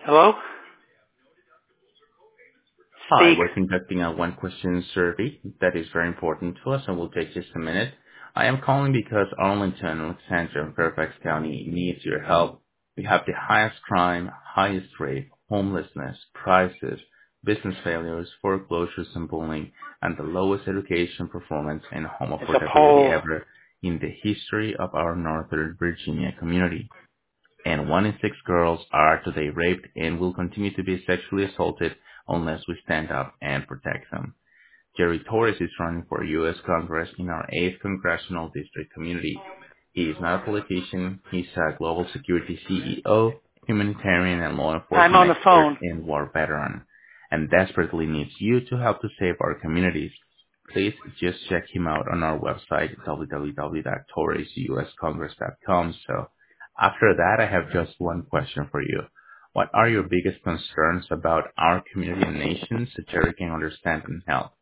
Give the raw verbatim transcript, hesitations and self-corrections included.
Hello? Hi, Speak. we're conducting a one-question survey that is very important to us and will take just a minute. I am calling because Arlington, Alexandria, and Fairfax County needs your help. We have the highest crime, highest rate, homelessness, prices, business failures, foreclosures, and bullying, and the lowest education performance and home It's a affordability poll. ever in the history of our Northern Virginia community. And one in six girls are today raped and will continue to be sexually assaulted unless we stand up and protect them. Jerry Torres is running for U S Congress in our eighth Congressional District community. He is not a politician. He's a global security C E O, humanitarian and law I'm enforcement on the expert, phone. and war veteran, and desperately needs you to help to save our communities. Please just check him out on our website, w w w dot torres u s congress dot com. So after that, I have just one question for you. What are your biggest concerns about our community and nation so Jerry can understand and help?